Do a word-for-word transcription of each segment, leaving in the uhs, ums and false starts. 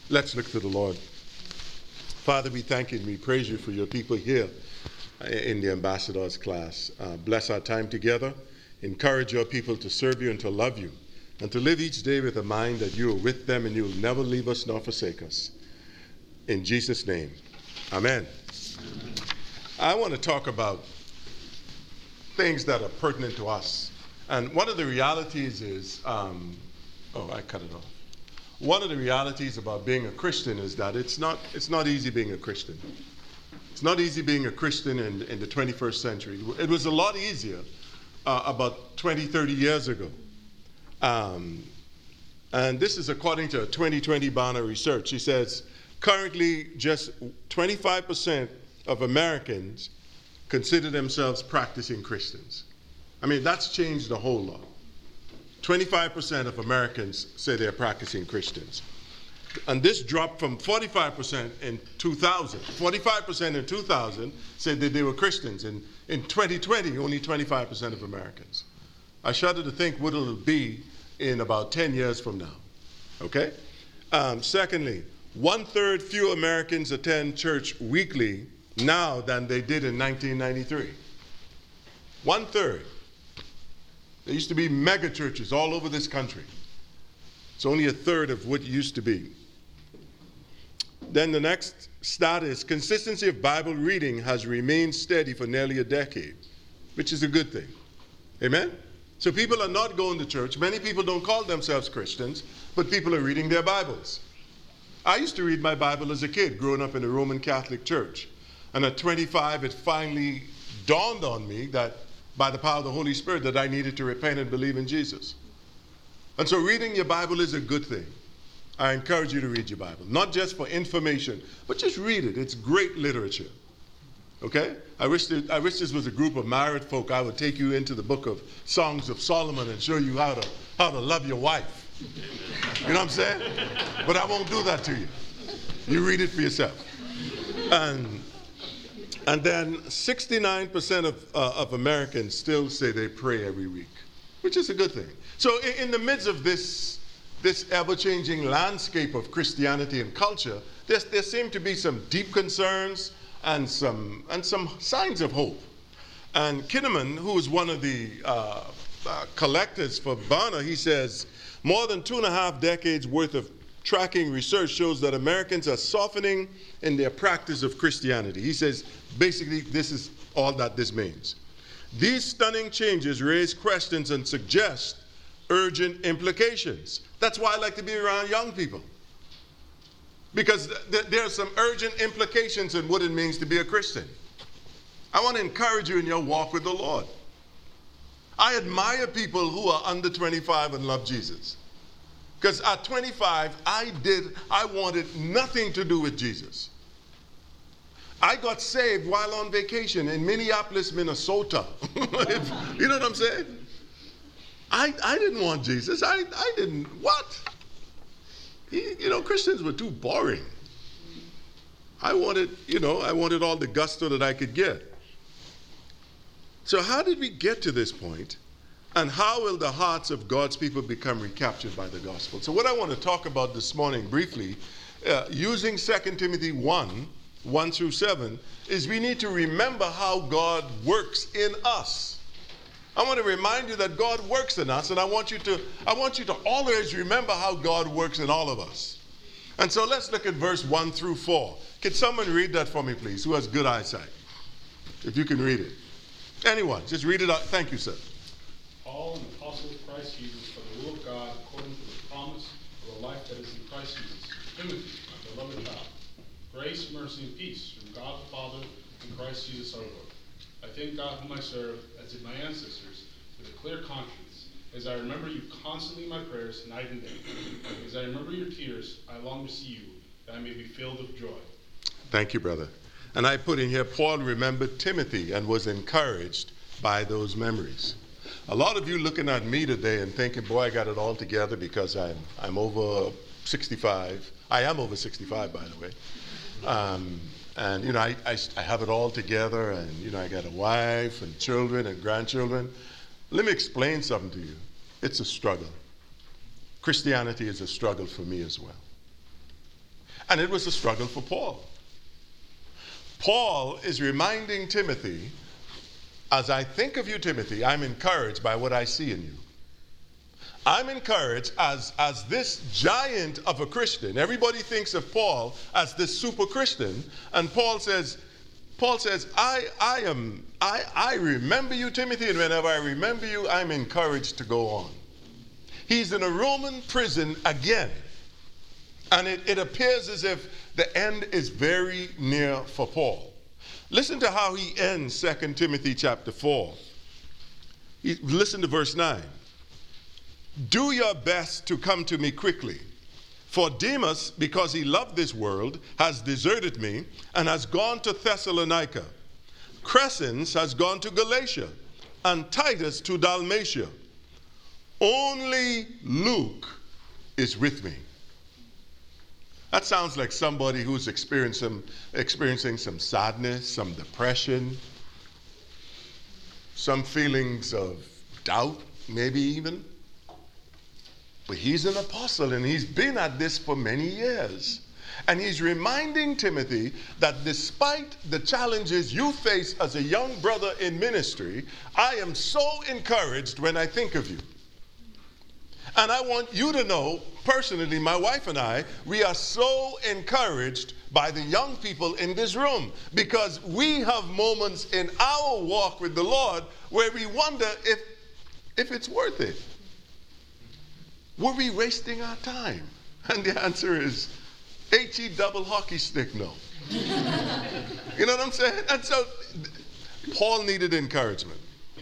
Let's look to the Lord. Father, we thank you and we praise you for your people here in the ambassadors class. Uh, bless our time together. Encourage your people to serve you and to love you and to live each day with a mind that you are with them and you will never leave us nor forsake us. In Jesus' name, amen. Amen. I want to talk about things that are pertinent to us. And one of the realities is, um, oh, I cut it off. One of the realities about being a Christian is that it's not, it's not easy being a Christian. It's not easy being a Christian in, in the twenty-first century. It was a lot easier uh, about twenty, thirty years ago. Um, and this is according to a twenty twenty Barna research. He says, currently just twenty-five percent of Americans consider themselves practicing Christians. I mean, that's changed a whole lot. twenty-five percent of Americans say they're practicing Christians. And this dropped from forty-five percent in two thousand. forty-five percent in two thousand said that they were Christians. And in twenty twenty, only twenty-five percent of Americans. I shudder to think what it'll be in about ten years from now. Okay? Um, secondly, one-third fewer Americans attend church weekly now than they did in nineteen ninety-three. One-third. There used to be mega churches all over this country. It's only a third of what it used to be. Then the next stat is consistency of Bible reading has remained steady for nearly a decade, which is a good thing. Amen? So people are not going to church. Many people don't call themselves Christians, but people are reading their Bibles. I used to read my Bible as a kid, growing up in a Roman Catholic church. And at twenty-five, it finally dawned on me that by the power of the Holy Spirit that I needed to repent and believe in Jesus. And so reading your Bible is a good thing. I encourage you to read your Bible, not just for information, but just read it. It's great literature. Okay? I wish, that, I wish this was a group of married folk. I would take you into the book of Songs of Solomon and show you how to, how to love your wife. You know what I'm saying? But I won't do that to you. You read it for yourself. And And then sixty-nine percent of, uh, of Americans still say they pray every week, which is a good thing. So in, in the midst of this, this ever-changing landscape of Christianity and culture, there, there seem to be some deep concerns and some, and some signs of hope. And Kinnaman, who is one of the uh, uh, collectors for Barna, he says, more than two and a half decades worth of tracking research shows that Americans are softening in their practice of Christianity. He says, basically, this is all that this means. These stunning changes raise questions and suggest urgent implications. That's why I like to be around young people. Because th- there are some urgent implications in what it means to be a Christian. I want to encourage you in your walk with the Lord. I admire people who are under twenty-five and love Jesus. Because at twenty-five, I did, I wanted nothing to do with Jesus. I got saved while on vacation in Minneapolis, Minnesota. You know what I'm saying? I, I didn't want Jesus. I, I didn't, what? He, you know, Christians were too boring. I wanted, you know, I wanted all the gusto that I could get. So how did we get to this point? And how will the hearts of God's people become recaptured by the gospel? So what I want to talk about this morning briefly, uh, using Second Timothy one, one through seven, is we need to remember how God works in us. I want to remind you that God works in us, and I want you to, I want you to always remember how God works in all of us. And so let's look at verse one through four. Can someone read that for me, please, who has good eyesight? If you can read it. Anyone, just read it out. Thank you, sir. Paul, an apostle of Christ Jesus, for the will of God, according to the promise of a life that is in Christ Jesus. Timothy, my beloved child, grace, mercy, and peace from God the Father and Christ Jesus our Lord. I thank God whom I serve, as did my ancestors, with a clear conscience, as I remember you constantly in my prayers night and day. As I remember your tears, I long to see you, that I may be filled with joy. Thank you, brother. And I put in here, Paul remembered Timothy and was encouraged by those memories. A lot of you looking at me today and thinking, boy, I got it all together because I'm I'm over sixty-five. I am over sixty-five, by the way. Um, and, you know, I, I, I have it all together, and, you know, I got a wife and children and grandchildren. Let me explain something to you. It's a struggle. Christianity is a struggle for me as well. And it was a struggle for Paul. Paul is reminding Timothy, as I think of you, Timothy, I'm encouraged by what I see in you. I'm encouraged as, as this giant of a Christian. Everybody thinks of Paul as this super Christian. And Paul says, Paul says, I, I am, I, I remember you, Timothy, and whenever I remember you, I'm encouraged to go on. He's in a Roman prison again. And it, it appears as if the end is very near for Paul. Listen to how he ends Second Timothy chapter four. He, listen to verse nine. Do your best to come to me quickly. For Demas, because he loved this world, has deserted me and has gone to Thessalonica. Crescens has gone to Galatia, and Titus to Dalmatia. Only Luke is with me. That sounds like somebody who's experiencing, experiencing some sadness, some depression, some feelings of doubt, maybe even. But he's an apostle, and he's been at this for many years. And he's reminding Timothy that despite the challenges you face as a young brother in ministry, I am so encouraged when I think of you. And I want you to know, personally, my wife and I, we are so encouraged by the young people in this room, because we have moments in our walk with the Lord where we wonder if, if it's worth it. Were we wasting our time? And the answer is H E double hockey stick, no. You know what I'm saying? And so Paul needed encouragement.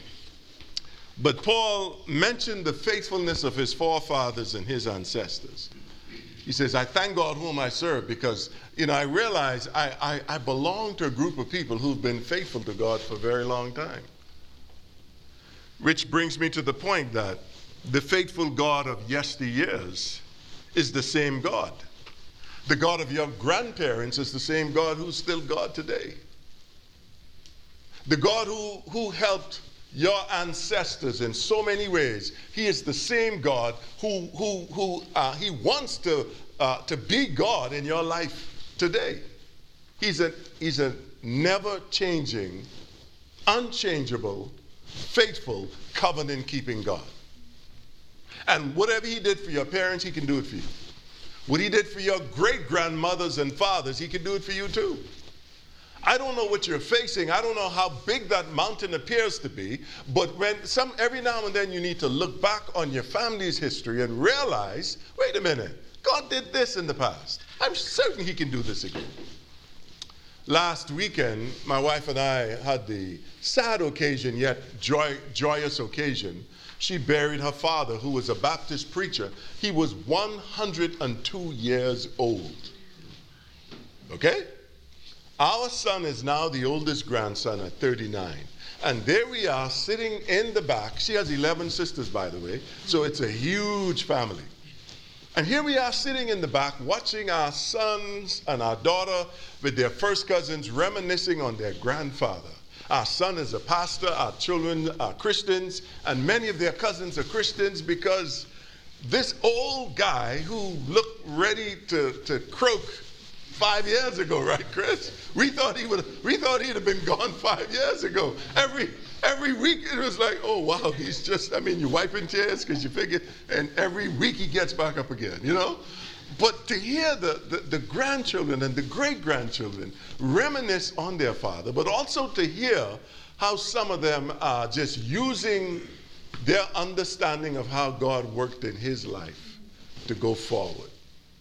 But Paul mentioned the faithfulness of his forefathers and his ancestors. He says, I thank God whom I serve, because, you know, I realize I, I, I belong to a group of people who've been faithful to God for a very long time. Which brings me to the point that the faithful God of yesteryears is the same God. The God of your grandparents is the same God who's still God today. The God who, who helped your ancestors in so many ways, he is the same God who, who, who uh, he wants to, uh, to be God in your life today. He's a, he's a never-changing, unchangeable, faithful, covenant-keeping God. And whatever he did for your parents, he can do it for you. What he did for your great-grandmothers and fathers, he can do it for you too. I don't know what you're facing. I don't know how big that mountain appears to be. But when some, every now and then you need to look back on your family's history and realize, wait a minute, God did this in the past. I'm certain he can do this again. Last weekend, my wife and I had the sad occasion, yet joy, joyous occasion. She buried her father, who was a Baptist preacher. He was one hundred two years old. Okay? Our son is now the oldest grandson at thirty-nine. And there we are sitting in the back. She has eleven sisters, by the way, so it's a huge family. And here we are sitting in the back watching our sons and our daughter with their first cousins reminiscing on their grandfather. Our son is a pastor, our children are Christians, and many of their cousins are Christians, because this old guy who looked ready to, to croak five years ago, right, Chris? We thought he would we thought he'd have been gone five years ago. Every every week it was like, oh wow, he's just, I mean, you're wiping tears because you figure, and every week he gets back up again, you know? But to hear the, the, the grandchildren and the great-grandchildren reminisce on their father, but also to hear how some of them are just using their understanding of how God worked in his life to go forward.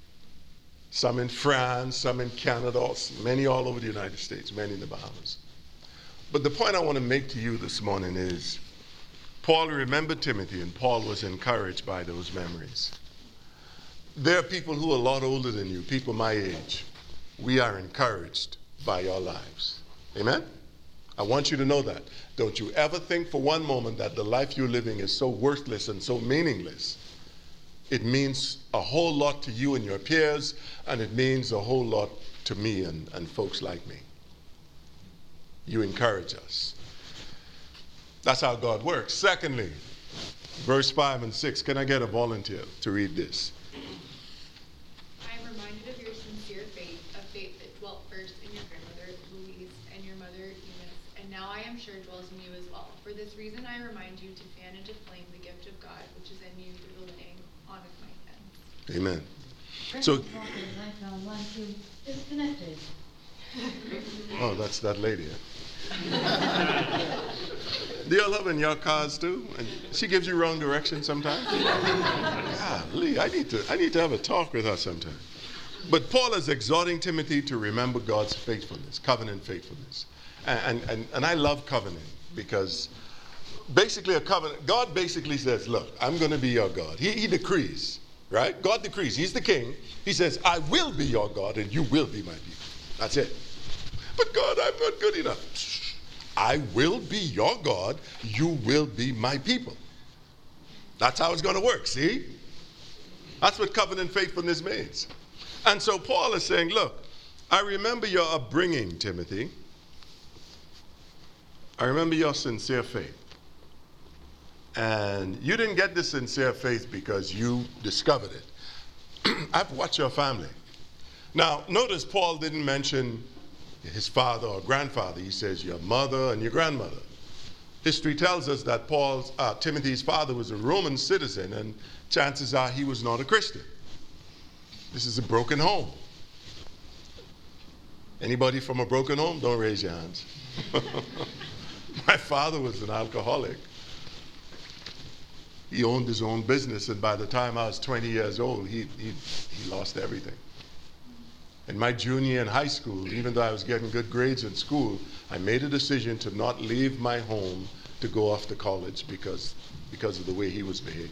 Some in France, some in Canada, many all over the United States, many in the Bahamas. But the point I want to make to you this morning is, Paul remembered Timothy, and Paul was encouraged by those memories. There are people who are a lot older than you, people my age. We are encouraged by your lives. Amen? I want you to know that. Don't you ever think for one moment that the life you're living is so worthless and so meaningless. It means a whole lot to you and your peers, and it means a whole lot to me and, and folks like me. You encourage us. That's how God works. Secondly, verse five and six. Can I get a volunteer to read this? I am reminded of your sincere faith this reason I remind you to fan into flame the gift of God, which is in you through the laying on of my hands. Amen. So, I found one too disconnected. Oh, that's that lady. Do y'all love in your cars too? And she gives you wrong direction sometimes? Golly, I need to I need to have a talk with her sometime. But Paul is exhorting Timothy to remember God's faithfulness, covenant faithfulness. And, and, and I love covenant because basically a covenant, God basically says, look, I'm going to be your God. He, he decrees, right? God decrees. He's the king. He says, I will be your God and you will be my people. That's it. But God, I'm not good enough. I will be your God. You will be my people. That's how it's going to work, see? That's what covenant faithfulness means. And so Paul is saying, look, I remember your upbringing, Timothy. I remember your sincere faith. And you didn't get this sincere faith because you discovered it. I've watched your family. Now, notice Paul didn't mention his father or grandfather. He says your mother and your grandmother. History tells us that Paul's, uh, Timothy's father was a Roman citizen, and chances are he was not a Christian. This is a broken home. Anybody from a broken home? Don't raise your hands. My father was an alcoholic. He owned his own business, and by the time I was twenty years old, he, he, he lost everything. In my junior year in high school, even though I was getting good grades in school, I made a decision to not leave my home to go off to college because, because of the way he was behaving.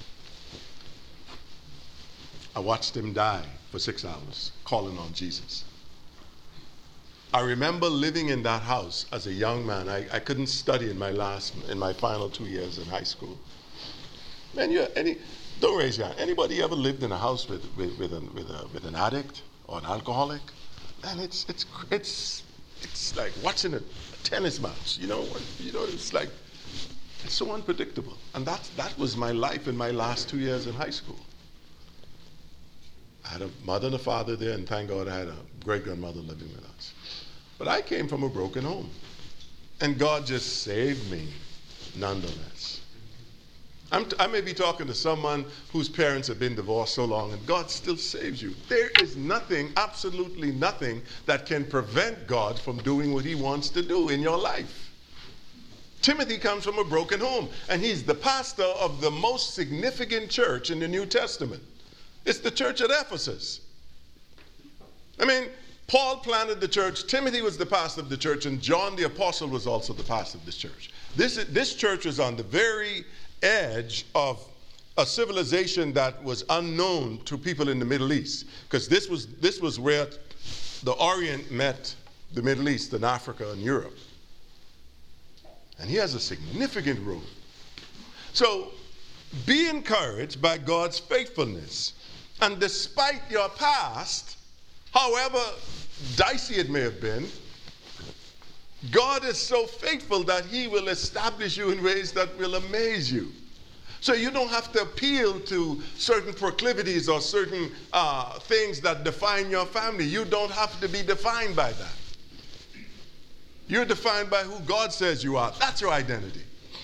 I watched him die for six hours, calling on Jesus. I remember living in that house as a young man. I, I couldn't study in my last, in my final two years in high school. Man, you any don't raise your hand. Anybody ever lived in a house with with with an, with, a, with an addict or an alcoholic? Man, it's it's it's it's like watching a tennis match. You know, you know, it's like it's so unpredictable. And that that was my life in my last two years in high school. I had a mother and a father there, and thank God I had a great-grandmother living with us. But I came from a broken home. And God just saved me nonetheless. I'm t- I may be talking to someone whose parents have been divorced so long, and God still saves you. There is nothing, absolutely nothing, that can prevent God from doing what he wants to do in your life. Timothy comes from a broken home, and he's the pastor of the most significant church in the New Testament. It's the church at Ephesus. I mean, Paul planted the church, Timothy was the pastor of the church, and John the apostle was also the pastor of this church. This, this church was on the very edge of a civilization that was unknown to people in the Middle East, because this was, this was where the Orient met the Middle East and Africa and Europe. And he has a significant role. So be encouraged by God's faithfulness. And despite your past, however dicey it may have been, God is so faithful that he will establish you in ways that will amaze you. So you don't have to appeal to certain proclivities or certain uh, things that define your family. You don't have to be defined by that. You're defined by who God says you are. That's your identity.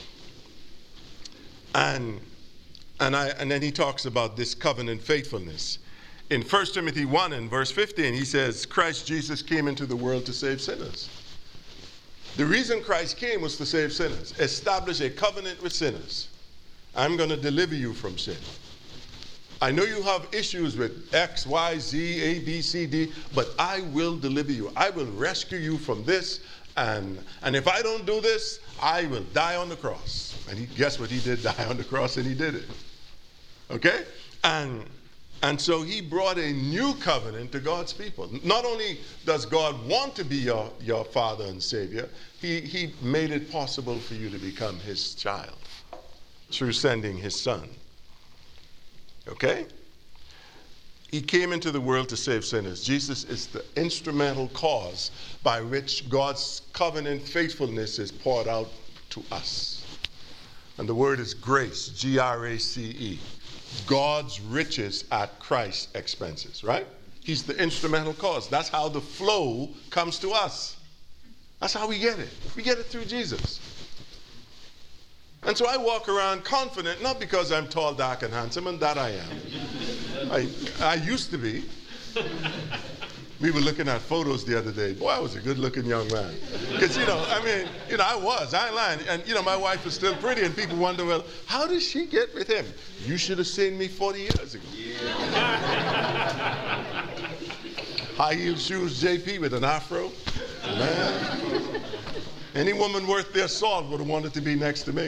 And And, I, and then he talks about this covenant faithfulness. In First Timothy one and verse fifteen, he says, Christ Jesus came into the world to save sinners. The reason Christ came was to save sinners, establish a covenant with sinners. I'm going to deliver you from sin. I know you have issues with X, Y, Z, A, B, C, D, but I will deliver you. I will rescue you from this, and, and if I don't do this, I will die on the cross. And he, guess what? He did die on the cross, and he did it. Okay? And, and so he brought a new covenant to God's people. Not only does God want to be your, your father and savior, he, he made it possible for you to become his child through sending his son. Okay? He came into the world to save sinners. Jesus is the instrumental cause by which God's covenant faithfulness is poured out to us. And the word is grace, G R A C E. God's riches at Christ's expenses, right? He's the instrumental cause. That's how the flow comes to us. That's how we get it. We get it through Jesus. And so I walk around confident, not because I'm tall, dark, and handsome, and that I am. I, I used to be. We were looking at photos the other day. Boy, I was a good-looking young man. Because, you know, I mean, you know, I was. I ain't lying. And, you know, my wife was still pretty, and people wonder, well, how did she get with him? You should have seen me forty years ago. Yeah. High-heel shoes, J P, with an afro. Man. Any woman worth their salt would have wanted to be next to me.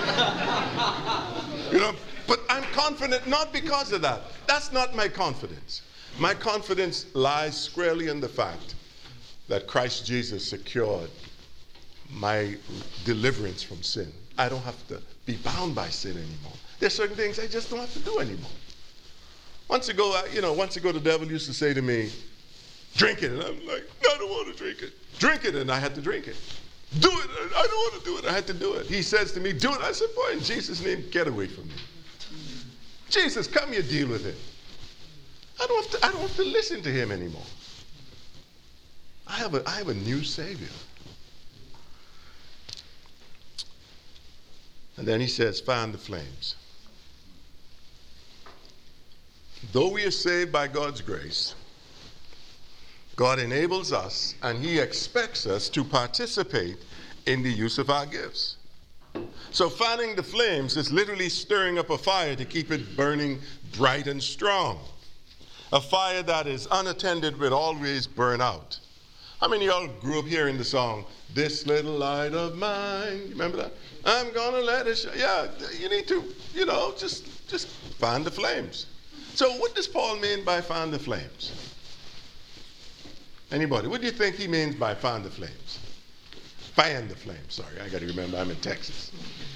You know, but I'm confident not because of that. That's not my confidence. My confidence lies squarely in the fact that Christ Jesus secured my deliverance from sin. I don't have to be bound by sin anymore. There's certain things I just don't have to do anymore. Once ago, you know, once ago the devil used to say to me, drink it. And I'm like, I don't want to drink it. Drink it, and I had to drink it. Do it. I don't want to do it. I had to do it. He says to me, do it. I said, boy, in Jesus' name, get away from me. Jesus, come here, deal with it. I don't have to, I don't have to listen to him anymore. I have a, I have a new Savior. And then he says, fan the flames. Though we are saved by God's grace, God enables us and he expects us to participate in the use of our gifts. So fanning the flames is literally stirring up a fire to keep it burning bright and strong. A fire that is unattended will always burn out. How many of y'all grew up hearing the song, This Little Light of Mine? Remember that? I'm gonna let it shine. Yeah, you need to, you know, just, just fan the flames. So what does Paul mean by fan the flames? Anybody? What do you think he means by fan the flames? Fan the flames. Sorry, I got to remember I'm in Texas.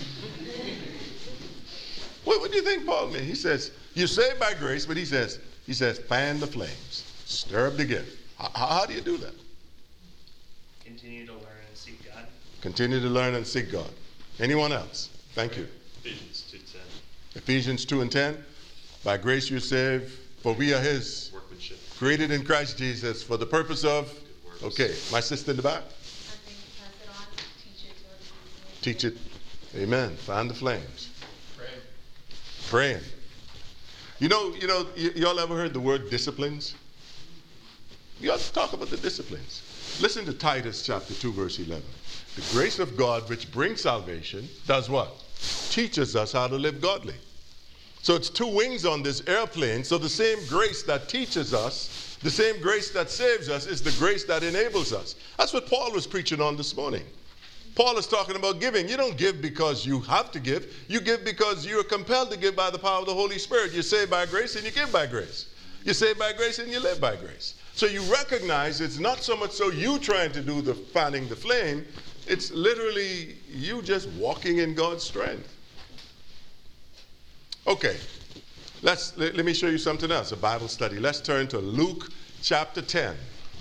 what, what do you think Paul means? He says, you're saved by grace, but he says, he says, fan the flames. Stir up the gift. How, how do you do that? Continue to learn and seek God. Continue to learn and seek God. Anyone else? Thank you. Ephesians two ten. Ephesians two and ten. By grace you're saved, for we are his Workmanship. Created in Christ Jesus for the purpose of, okay, my sister in the back. I think pass it on, teach it to other people. Teach it. Amen. Fan the flames. Pray. Praying. You know, you know, y- y'all ever heard the word disciplines? You ought to talk about the disciplines. Listen to Titus chapter two, verse eleven. The grace of God which brings salvation does what? Teaches us how to live godly. So it's two wings on this airplane. So the same grace that teaches us, the same grace that saves us is the grace that enables us. That's what Paul was preaching on this morning. Paul is talking about giving. You don't give because you have to give. You give because you are compelled to give by the power of the Holy Spirit. You're saved by grace and you give by grace. You're saved by grace and you live by grace. So you recognize it's not so much so you trying to do the fanning the flame. It's literally you just walking in God's strength. Okay, let's, let, let me show you something else, a Bible study. Let's turn to Luke chapter ten.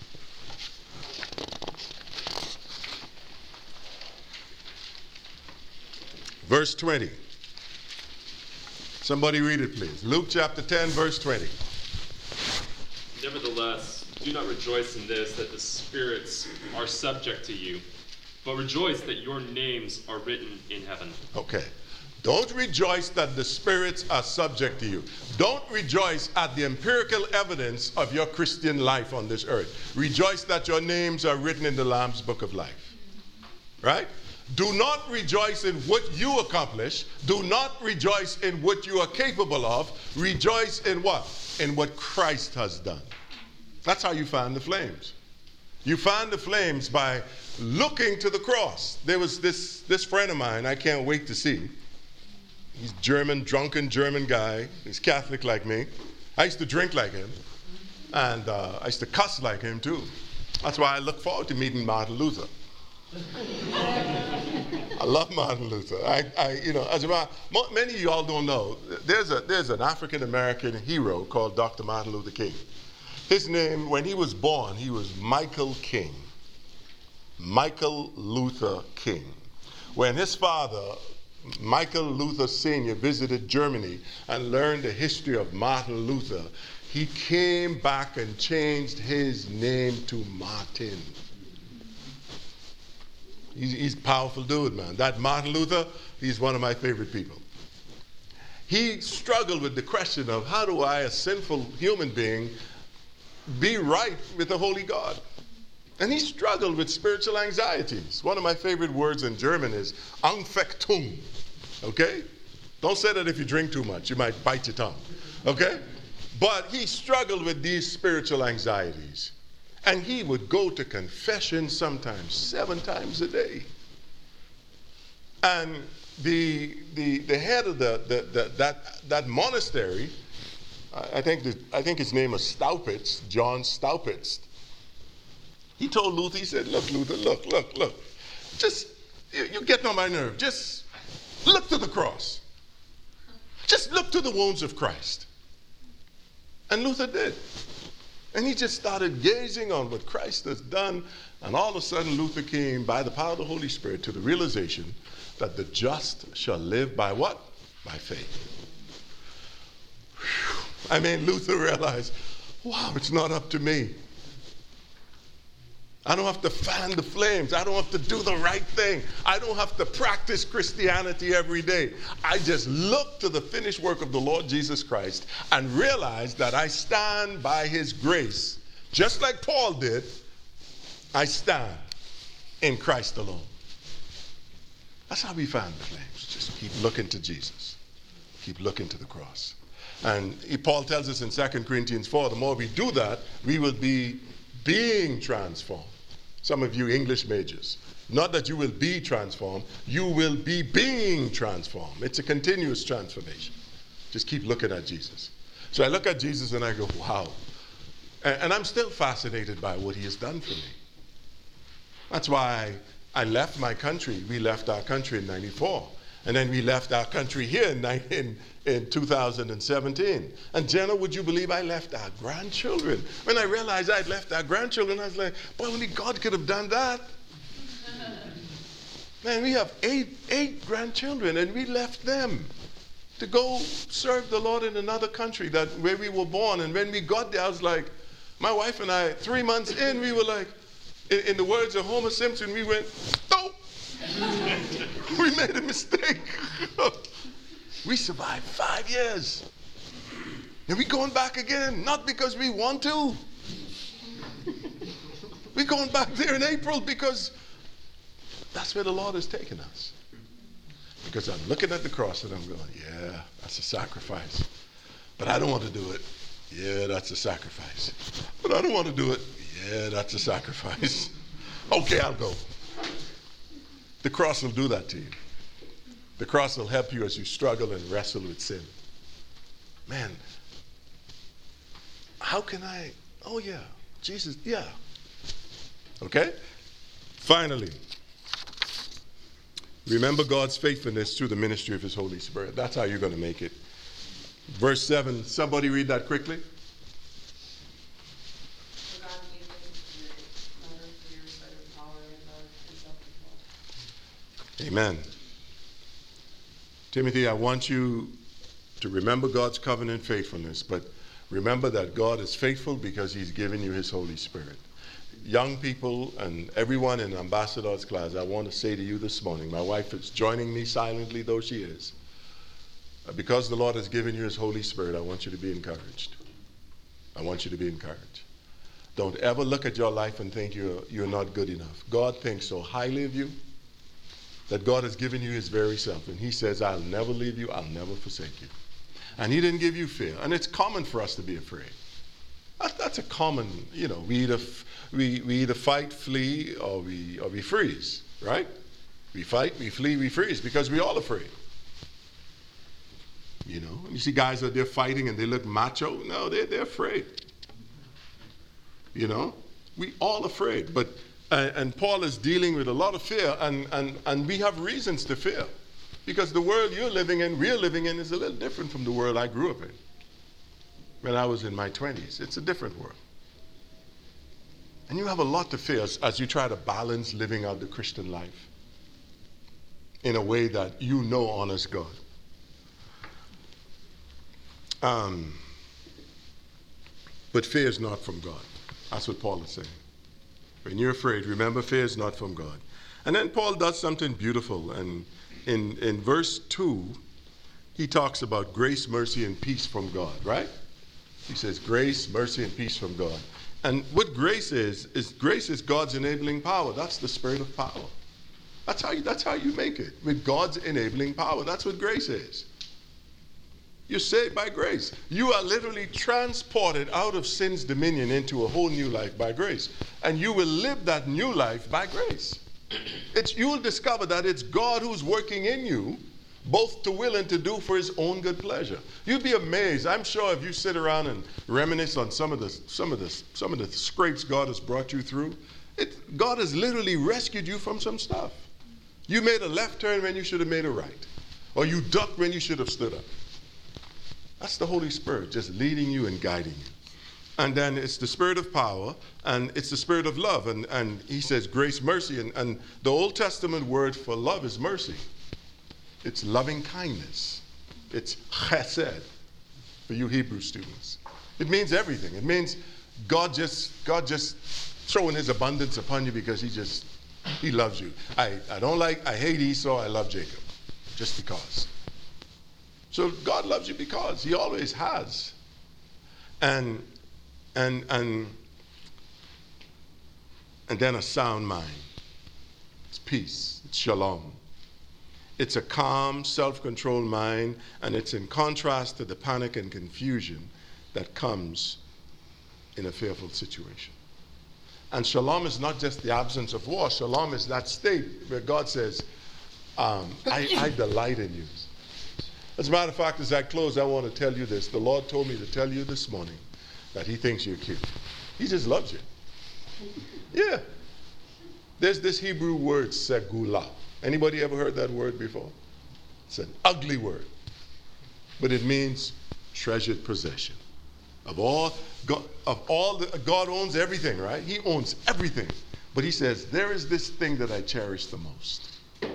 Verse twenty. Somebody read it, please. Luke chapter ten, verse twenty. Nevertheless, do not rejoice in this, that the spirits are subject to you, but rejoice that your names are written in heaven. Okay. Don't rejoice that the spirits are subject to you. Don't rejoice at the empirical evidence of your Christian life on this earth. Rejoice that your names are written in the Lamb's book of life. Right? Do not rejoice in what you accomplish. Do not rejoice in what you are capable of. Rejoice in what? In what Christ has done. That's how you fan the flames. You fan the flames by looking to the cross. There was this, this friend of mine I can't wait to see. He's German, drunken German guy. He's Catholic like me. I used to drink like him. And uh, I used to cuss like him too. That's why I look forward to meeting Martin Luther. I love Martin Luther. I, I, you know, as about, many of y'all don't know, there's a there's an African American hero called Doctor Martin Luther King. His name, when he was born, he was Michael King. Michael Luther King. When his father, Michael Luther Senior, visited Germany and learned the history of Martin Luther, he came back and changed his name to Martin. He's, he's a powerful dude, man. That Martin Luther, he's one of my favorite people. He struggled with the question of how do I, a sinful human being, be right with the holy God? And he struggled with spiritual anxieties. One of my favorite words in German is Anfechtung. Okay? Don't say that if you drink too much. You might bite your tongue. Okay? But he struggled with these spiritual anxieties. And he would go to confession sometimes seven times a day. And the the, the head of the, the, the that that monastery, I think the, I think his name is Staupitz, John Staupitz. He told Luther, he said, look, Luther, look, look, look. Just, you, you're getting on my nerve. Just look to the cross. Just look to the wounds of Christ. And Luther did. And he just started gazing on what Christ has done. And all of a sudden, Luther came, by the power of the Holy Spirit, to the realization that the just shall live by what? By faith. Whew. I mean, Luther realized, wow, it's not up to me. I don't have to fan the flames. I don't have to do the right thing. I don't have to practice Christianity every day. I just look to the finished work of the Lord Jesus Christ and realize that I stand by his grace. Just like Paul did, I stand in Christ alone. That's how we fan the flames. Just keep looking to Jesus. Keep looking to the cross. And Paul tells us in Second Corinthians four, the more we do that, we will be being transformed. Some of you English majors, not that you will be transformed, you will be being transformed. It's a continuous transformation. Just keep looking at Jesus. So I look at Jesus and I go, wow. And, and I'm still fascinated by what he has done for me. That's why I left my country. We left our country in ninety-four. And then we left our country here in, in, in two thousand seventeen. And Jenna, would you believe I left our grandchildren? When I realized I'd left our grandchildren, I was like, boy, only God could have done that. Man, we have eight, eight grandchildren, and we left them to go serve the Lord in another country that where we were born. And when we got there, I was like, my wife and I, three months in, we were like, in, in the words of Homer Simpson, we went, nope. We made a mistake. We survived five years. And we're going back again, not because we want to. We're going back there in April because that's where the Lord has taken us. Because I'm looking at the cross and I'm going, yeah, that's a sacrifice. But I don't want to do it. Yeah, that's a sacrifice. But I don't want to do it. Yeah, that's a sacrifice. Okay, I'll go. The cross will do that to you. The cross will help you as you struggle and wrestle with sin. Man, how can I? Oh, yeah, Jesus, yeah. Okay? Finally, remember God's faithfulness through the ministry of his Holy Spirit. That's how you're going to make it. Verse seven, somebody read that quickly. Amen. Timothy, I want you to remember God's covenant faithfulness, but remember that God is faithful because he's given you his Holy Spirit. Young people and everyone in Ambassador's class, I want to say to you this morning, my wife is joining me silently, though she is. Because the Lord has given you his Holy Spirit, I want you to be encouraged. I want you to be encouraged. Don't ever look at your life and think you're, you're not good enough. God thinks so highly of you that God has given you his very self. And he says, I'll never leave you, I'll never forsake you. And he didn't give you fear. And it's common for us to be afraid. That, that's a common, you know, we either, we, we either fight, flee, or we, or we freeze, right? We fight, we flee, we freeze, because we're all afraid. You know, you see guys out there fighting and they look macho. No, they're, they're afraid. You know, we all afraid. But uh, and Paul is dealing with a lot of fear, and, and, and we have reasons to fear. Because the world you're living in, we're living in, is a little different from the world I grew up in. When I was in my twenties, it's a different world. And you have a lot to fear as, as you try to balance living out the Christian life in a way that you know honors God. Um, but fear is not from God. That's what Paul is saying. When you're afraid, remember, fear is not from God. And then Paul does something beautiful. And in, in verse two, he talks about grace, mercy, and peace from God, right? He says grace, mercy, and peace from God. And what grace is, is grace is God's enabling power. That's the spirit of power. That's how you, that's how you make it, with God's enabling power. That's what grace is. You're saved by grace. You are literally transported out of sin's dominion into a whole new life by grace. And you will live that new life by grace. It's, you'll discover that it's God who's working in you, both to will and to do for his own good pleasure. You'd be amazed. I'm sure if you sit around and reminisce on some of the some of the some of the scrapes God has brought you through, it, God has literally rescued you from some stuff. You made a left turn when you should have made a right. Or you ducked when you should have stood up. That's the Holy Spirit just leading you and guiding you. And then it's the spirit of power, and it's the spirit of love. And, and he says grace, mercy. And, and the Old Testament word for love is mercy. It's loving kindness. It's chesed for you Hebrew students. It means everything. It means God just God just throwing his abundance upon you because he just, he loves you. I, I don't like, I hate Esau, I love Jacob. Just because. So God loves you because he always has. And and and and then a sound mind. It's peace. It's shalom. It's a calm, self-controlled mind, and it's in contrast to the panic and confusion that comes in a fearful situation. And shalom is not just the absence of war. Shalom is that state where God says, um, I, I delight in you. As a matter of fact, as I close, I want to tell you this. The Lord told me to tell you this morning that he thinks you're cute. He just loves you. Yeah. There's this Hebrew word, segula. Anybody ever heard that word before? It's an ugly word. But it means treasured possession. Of all, God, of all the, God owns everything, right? He owns everything. But he says, there is this thing that I cherish the most.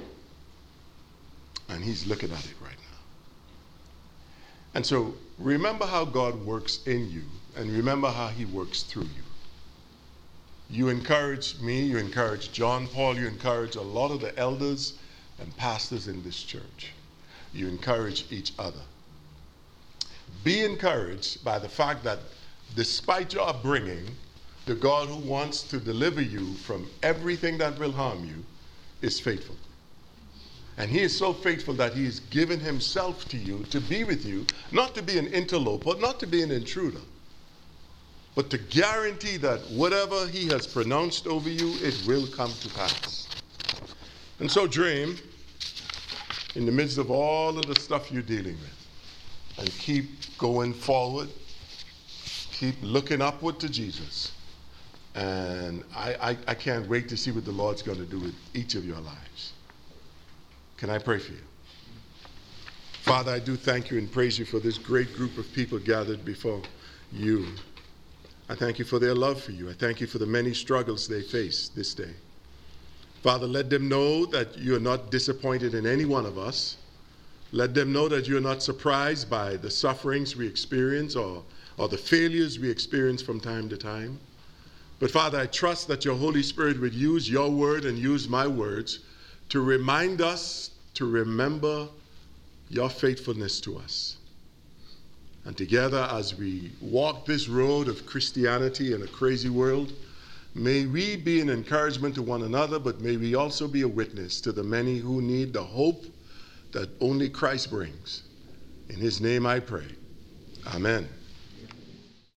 And he's looking at it right now. And so remember how God works in you, and remember how he works through you. You encourage me, you encourage John Paul, you encourage a lot of the elders and pastors in this church. You encourage each other. Be encouraged by the fact that despite your upbringing, the God who wants to deliver you from everything that will harm you is faithful. And he is so faithful that he has given himself to you to be with you, not to be an interloper, not to be an intruder, but to guarantee that whatever he has pronounced over you, it will come to pass. And so dream in the midst of all of the stuff you're dealing with, and keep going forward, keep looking upward to Jesus. And I, I, I can't wait to see what the Lord's going to do with each of your lives. Can I pray for you? Father, I do thank you and praise you for this great group of people gathered before you. I thank you for their love for you. I thank you for the many struggles they face this day. Father, let them know that you are not disappointed in any one of us. Let them know that you are not surprised by the sufferings we experience or, or the failures we experience from time to time. But Father, I trust that your Holy Spirit would use your word and use my words to remind us to remember your faithfulness to us. And together, as we walk this road of Christianity in a crazy world, may we be an encouragement to one another, but may we also be a witness to the many who need the hope that only Christ brings. In his name I pray. Amen.